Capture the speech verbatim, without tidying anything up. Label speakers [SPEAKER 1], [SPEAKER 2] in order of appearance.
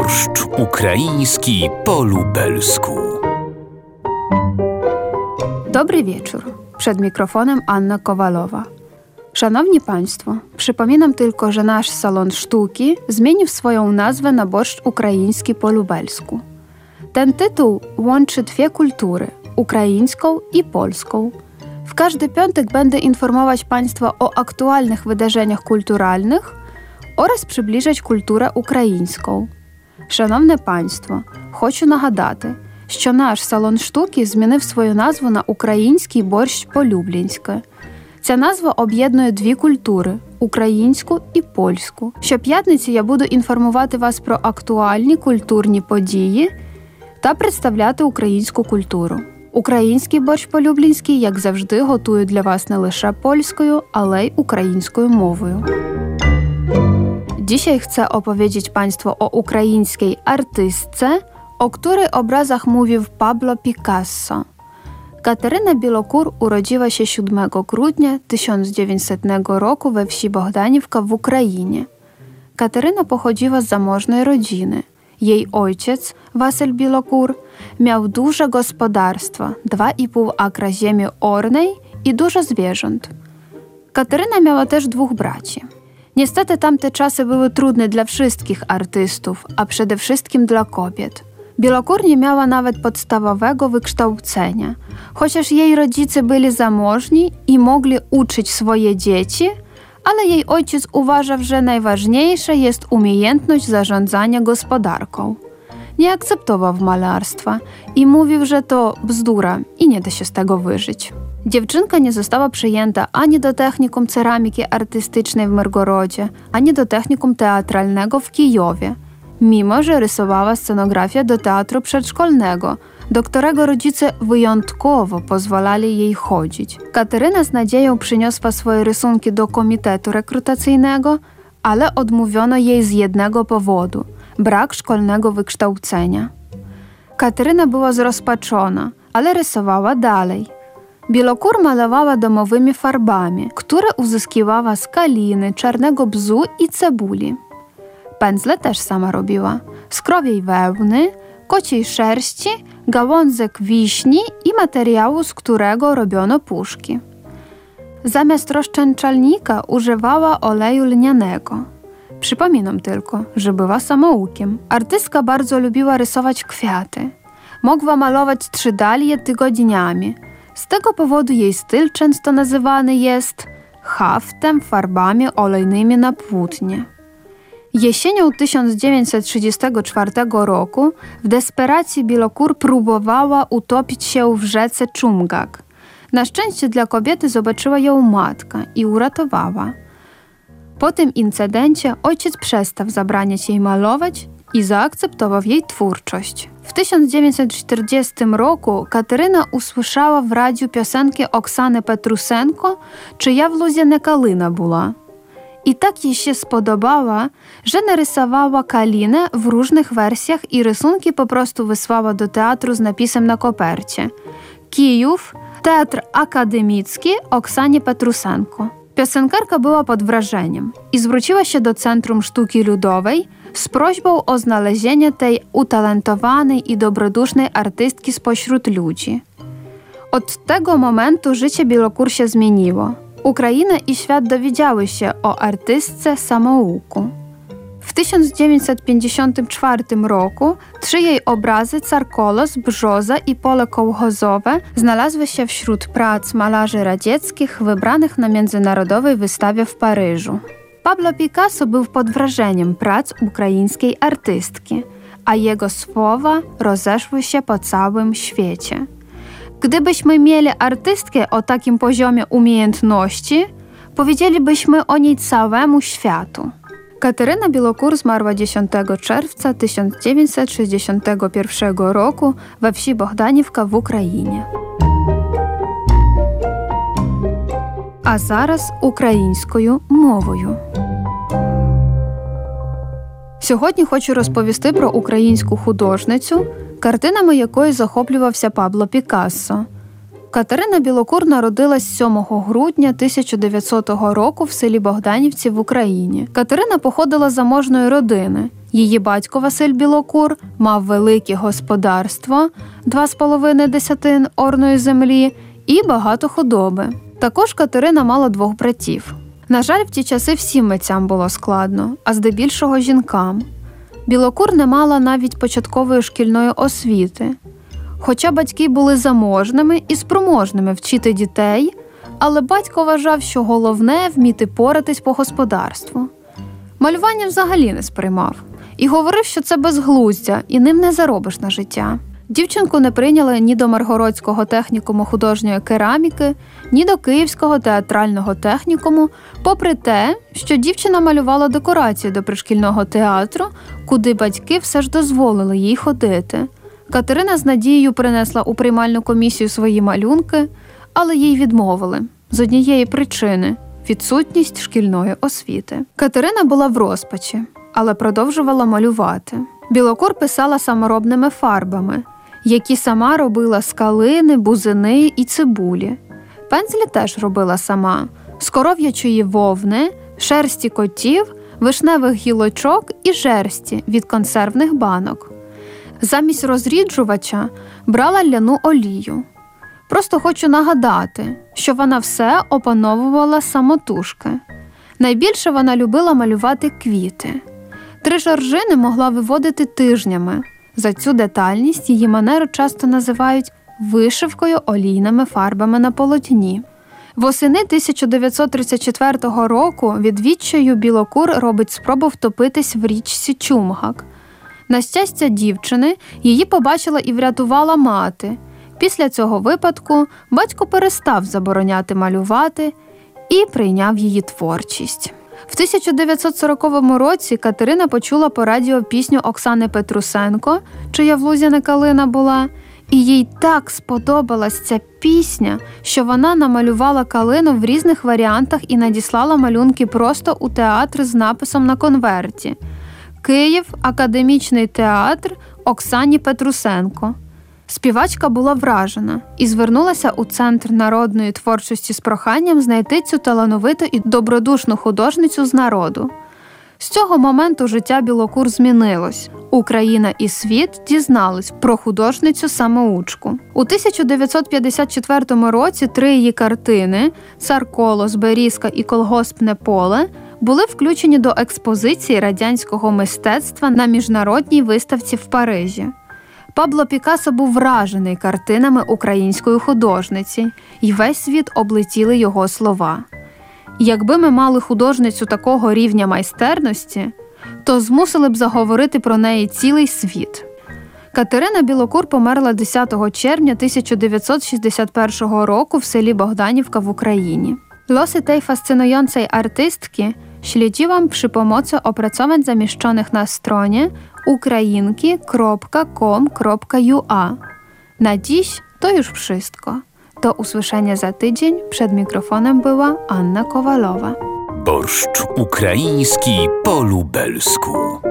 [SPEAKER 1] Borszt ukraiński po lubelsku.
[SPEAKER 2] Dobry wieczór. Przed mikrofonem Anna Kowalowa. Szanowni Państwo, przypominam tylko, że nasz salon sztuki zmienił swoją nazwę na Borszt ukraiński po lubelsku. Ten tytuł łączy dwie kultury, ukraińską i polską. W każdy piątek będę informować Państwa o aktualnych wydarzeniach kulturalnych oraz przybliżać kulturę українську. Шановне панство, хочу нагадати, що наш салон штуки змінив свою назву на «Український борщ по-люблінськи». Ця назва об'єднує дві культури – українську і польську. Щоп'ятниці я буду інформувати вас про актуальні культурні події та представляти українську культуру. Український борщ по-люблінськи, як завжди, готую для вас не лише польською, але й українською мовою. Dzisiaj chcę opowiedzieć Państwu o ukraińskiej artystce, o której obrazach mówił Pablo Picasso. Kateryna Bilokur urodziła się siódmego grudnia tysiąc dziewięćsetnego roku we wsi Bogdanівка w Ukrainie. Kateryna pochodziła z zamożnej rodziny. Jej ojciec, Wasyl Bilokur, miał duże gospodarstwo, dwa i pół akra ziemi ornej i dużo zwierząt. Kateryna miała też dwóch braci. Niestety tamte czasy były trudne dla wszystkich artystów, a przede wszystkim dla kobiet. Bilokur nie miała nawet podstawowego wykształcenia. Chociaż jej rodzice byli zamożni i mogli uczyć swoje dzieci, ale jej ojciec uważał, że najważniejsza jest umiejętność zarządzania gospodarką. Nie akceptował malarstwa i mówił, że to bzdura i nie da się z tego wyżyć. Dziewczynka nie została przyjęta ani do technikum ceramiki artystycznej w Myrgorodzie, ani do technikum teatralnego w Kijowie, mimo że rysowała scenografię do teatru przedszkolnego, do którego rodzice wyjątkowo pozwalali jej chodzić. Kateryna z nadzieją przyniosła swoje rysunki do komitetu rekrutacyjnego, ale odmówiono jej z jednego powodu – brak szkolnego wykształcenia. Kateryna była zrozpaczona, ale rysowała dalej. Bilokur malowała domowymi farbami, które uzyskiwała z kaliny, czarnego bzu i cebuli. Pędzle też sama robiła. Z krowiej wełny, kociej szerści, gałązek wiśni i materiału, z którego robiono puszki. Zamiast rozczęczalnika używała oleju lnianego. Przypominam tylko, że była samoukiem. Artystka bardzo lubiła rysować kwiaty. Mogła malować trzy dalie tygodniami. Z tego powodu jej styl często nazywany jest haftem farbami olejnymi na płótnie. Jesienią tysiąc dziewięćset trzydziestego czwartego roku w desperacji Bilokur próbowała utopić się w rzece Czumgak. Na szczęście dla kobiety zobaczyła ją matka i uratowała. Po tym incydencie ojciec przestał zabraniać jej malować i zaakceptował jej twórczość. W tysiąc dziewięćset czterdziestym roku Kateryna usłyszała w radiu piosenkę Oksany Petrusenko „Czyja w luzie nie kalina była”. I tak jej się spodobała, że narysowała kalinę w różnych wersjach i rysunki po prostu wysłała do teatru z napisem na kopercie Kijów, Teatr Akademicki Oksanie Petrusenko. Piosenkarka była pod wrażeniem i zwróciła się do Centrum Sztuki Ludowej z prośbą o znalezienie tej utalentowanej i dobrodusznej artystki spośród ludzi. Od tego momentu życie Bilokur się zmieniło. Ukraina i świat dowiedziały się o artystce samouku. W tysiąc dziewięćset pięćdziesiątym czwartym roku trzy jej obrazy Carkolos, Brzoza i Pole kołchozowe znalazły się wśród prac malarzy radzieckich wybranych na międzynarodowej wystawie w Paryżu. Pablo Picasso był pod wrażeniem prac ukraińskiej artystki, a jego słowa rozeszły się po całym świecie. Gdybyśmy mieli artystkę o takim poziomie umiejętności, powiedzielibyśmy o niej całemu światu. Kateryna Bilokur zmarła dziesiątego czerwca tysiąc dziewięćset sześćdziesiątego pierwszego roku we wsi Bogdanівка w Ukrainie. А зараз українською мовою. Сьогодні хочу розповісти про українську художницю, картинами якої захоплювався Пабло Пікассо. Катерина Білокур народилась сьомого грудня тисяча дев'ятсотого року в селі Богданівці в Україні. Катерина походила з заможної родини. Її батько Василь Білокур мав велике господарство, два з половиною десятин орної землі і багато худоби. Також Катерина мала двох братів. На жаль, в ті часи всім митцям було складно, а здебільшого жінкам. Білокур не мала навіть початкової шкільної освіти. Хоча батьки були заможними і спроможними вчити дітей, але батько вважав, що головне – вміти поратись по господарству. Малювання взагалі не сприймав і говорив, що це безглуздя і ним не заробиш на життя. Дівчинку не прийняли ні до Маргородського технікуму художньої кераміки, ні до Київського театрального технікуму, попри те, що дівчина малювала декорації до пришкільного театру, куди батьки все ж дозволили їй ходити. Катерина з надією принесла у приймальну комісію свої малюнки, але їй відмовили з однієї причини – відсутність шкільної освіти. Катерина була в розпачі, але продовжувала малювати. Білокур писала саморобними фарбами, які сама робила з калини, бузини і цибулі. Пензлі теж робила сама – з коров'ячої вовни, шерсті котів, вишневих гілочок і жерсті від консервних банок. Замість розріджувача брала ляну олію. Просто хочу нагадати, що вона все опановувала самотужки. Найбільше вона любила малювати квіти. Три жоржини могла виводити тижнями. За цю детальність її манеру часто називають вишивкою олійними фарбами на полотні. Восени тисяча дев'ятсот тридцять четвертого року від відчаю Білокур робить спробу втопитись в річці Чумгак. На щастя дівчини, її побачила і врятувала мати. Після цього випадку батько перестав забороняти малювати і прийняв її творчість. В тисяча дев'ятсот сороковому році Катерина почула по радіо пісню Оксани Петрусенко, чия в лузі не калина була, і їй так сподобалась ця пісня, що вона намалювала калину в різних варіантах і надіслала малюнки просто у театр з написом на конверті «Київ, академічний театр, Оксані Петрусенко». Співачка була вражена і звернулася у Центр народної творчості з проханням знайти цю талановиту і добродушну художницю з народу. З цього моменту життя Білокур змінилось. Україна і світ дізнались про художницю-самоучку. У тисяча дев'ятсот п'ятдесят четвертому році три її картини «Цар Колос», «Берізка» і «Колгоспне поле» були включені до експозиції радянського мистецтва на міжнародній виставці в Парижі. Пабло Пікассо був вражений картинами української художниці, і весь світ облетіли його слова. Якби ми мали художницю такого рівня майстерності, то змусили б заговорити про неї цілий світ. Катерина Білокур померла десятого червня тисяча дев'ятсот шістдесят першого року в селі Богданівка в Україні. Losy tej fascynującej artystki śledziłam przy pomocy opracowań zamieszczonych na stronie ukrainki kropka com kropka ua. Na dziś to już wszystko. Do usłyszenia za tydzień. Przed mikrofonem była Anna Kowalowa.
[SPEAKER 1] Borszcz ukraiński po lubelsku.